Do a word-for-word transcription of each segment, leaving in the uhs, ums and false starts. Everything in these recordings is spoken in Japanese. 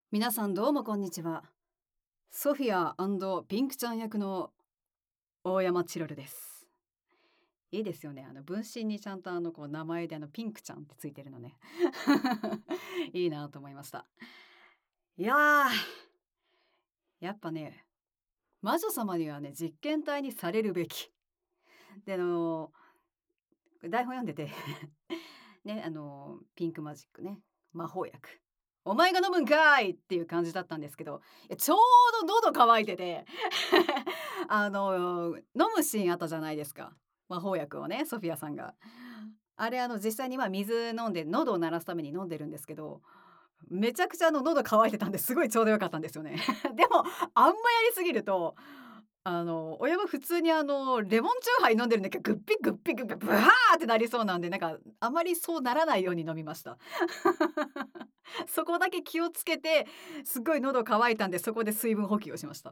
皆さんどうもこんにちは。ソフィアピンクちゃん役の大山チロルです。いいですよね。あの分身にちゃんとあのこう名前であのピンクちゃんってついてるのね。いいなと思いました。いやー、やっぱね、魔女様にはね実験体にされるべき。であの台本読んでてね、あのピンクマジックね、魔法薬。お前が飲むんかいっていう感じだったんですけど、いやちょうど喉乾いててあの飲むシーンあったじゃないですか。魔法薬をね、ソフィアさんが。あれあの実際にまあ水飲んで喉を鳴らすために飲んでるんですけど、めちゃくちゃあの喉乾いてたんですごいちょうど良かったんですよね。でもあんまやりすぎると、あの親は普通にあのレモンチューハイ飲んでるんだけどグッピグッピグッピブワーってなりそうなんで、なんかあまりそうならないように飲みました。そこだけ気をつけて、すっごい喉乾いたんでそこで水分補給をしました。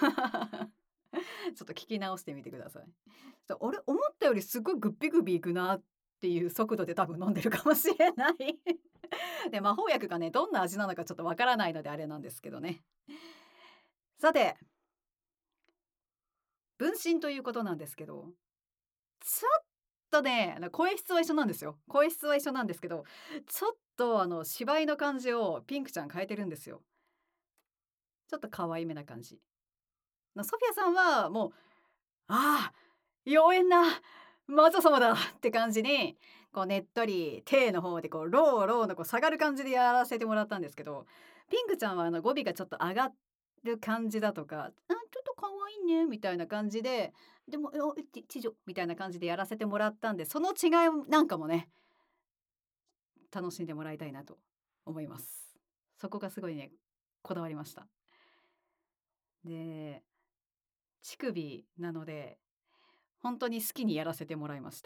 ちょっと聞き直してみてください。ちょあれ思ったよりすごいグッピグピいくなっていう速度で多分飲んでるかもしれない。で魔法薬がねどんな味なのかちょっとわからないのであれなんですけどね。さて分身ということなんですけど、ちょっとねあの声質は一緒なんですよ。声質は一緒なんですけど、ちょっとあの芝居の感じをピンクちゃん変えてるんですよ。ちょっと可愛めな感じ。なソフィアさんはもう、ああ、妖艶な魔女様だって感じに、こうねっとり、手の方でこうローローのこう下がる感じでやらせてもらったんですけど、ピンクちゃんはあの語尾がちょっと上がる感じだとか、あ、ちょっと可愛いねみたいな感じで、でも、お、ち知女みたいな感じでやらせてもらったんで、その違いなんかもね、楽しんでもらいたいなと思います。そこがすごいね、こだわりました。で、乳首なので本当に好きにやらせてもらいました。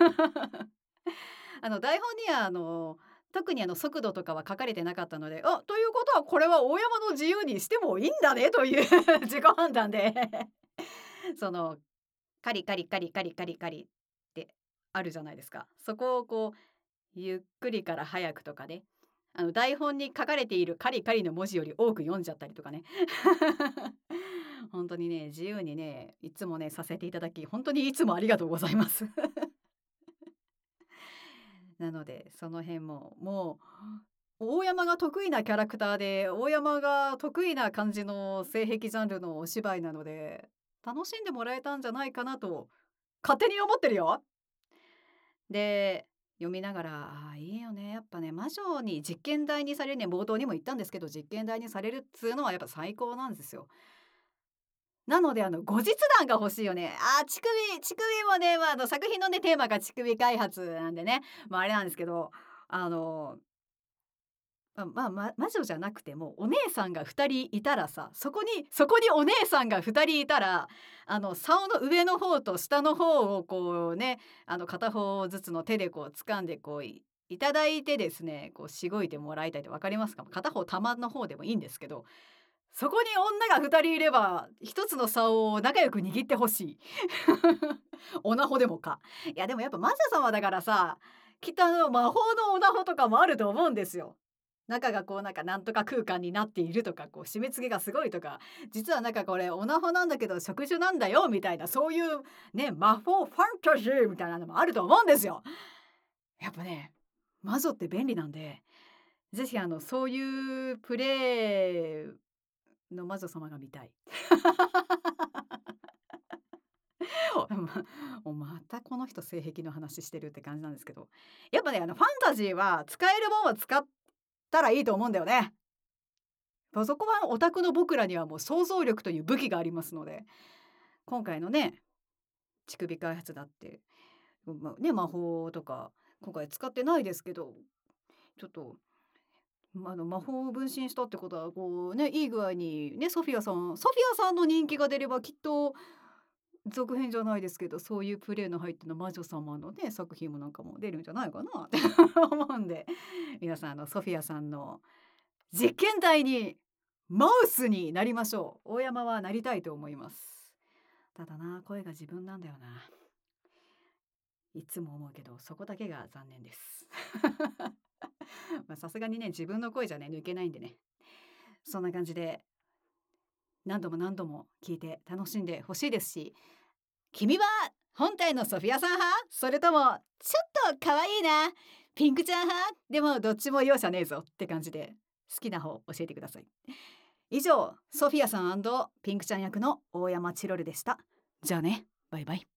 あの台本にはあの特にあの速度とかは書かれてなかったので、あ、ということはこれは大山の自由にしてもいいんだねという自己判断でそのカリカリカリカリカリカリってあるじゃないですか。そこをこうゆっくりから早くとかね、あの台本に書かれているカリカリの文字より多く読んじゃったりとかね。本当にね、自由にね、いつもね、させていただき、本当にいつもありがとうございます。なので、その辺も、もう、大山が得意なキャラクターで、大山が得意な感じの性癖ジャンルのお芝居なので、楽しんでもらえたんじゃないかなと勝手に思ってるよ。で、読みながら、ああ、いいよね。やっぱね、魔女に実験台にされるね、冒頭にも言ったんですけど、実験台にされるっつうのはやっぱ最高なんですよ。なので、あの、後日談が欲しいよね。ああ、乳首乳首もね、まあ、あの、作品のね、テーマが乳首開発なんでね、まあ、あれなんですけど、あの、ままま魔女じゃなくても、お姉さんがふたりいたらさ、そこにそこにお姉さんがふたりいたら、あの、竿の上の方と下の方をこうね、あの、片方ずつの手でこう掴んでこう、いいただいてですね、こうしごいてもらいたいって分かりますか？片方玉の方でもいいんですけど、そこに女がふたりいれば、ひとつの竿を仲良く握ってほしい。オナホでもか。いやでもやっぱ魔女様だからさ、きっとあの魔法のオナホとかもあると思うんですよ。中がこうなんかなんとか空間になっているとか、こう締め付けがすごいとか、実はなんかこれオナホなんだけど植樹なんだよみたいな、そういうね、魔法ファンタジーみたいなのもあると思うんですよ。やっぱね、魔女って便利なんで、ぜひあのそういうプレイの魔女様が見たい。ままたこの人性癖の話してるって感じなんですけど、やっぱね、あのファンタジーは使えるもんは使ったらいいと思うんだよね。ま、そこはオタクの僕らにはもう想像力という武器がありますので、今回のね、乳首開発だって、ま、ね、魔法とか今回使ってないですけど、ちょっと、ま、あの魔法を分身したってことはこうね、いい具合にね、ソフィアさんソフィアさんの人気が出ればきっと続編じゃないですけど、そういうプレイの入っての魔女様のね、作品もなんかも出るんじゃないかなって思うんで、皆さんあのソフィアさんの実験台にマウスになりましょう。大山はなりたいと思います。ただな、声が自分なんだよな。いつも思うけど、そこだけが残念です。まあ、さすがにね、自分の声じゃね、抜けないんでね。 そんな感じで何度も何度も聞いて楽しんでほしいですし、君は本体のソフィアさん派、それともちょっと可愛いなピンクちゃん派、でもどっちも容赦ねえぞって感じで好きな方教えてください。以上、ソフィアさんピンクちゃん役の大山チロルでした。じゃあね、バイバイ。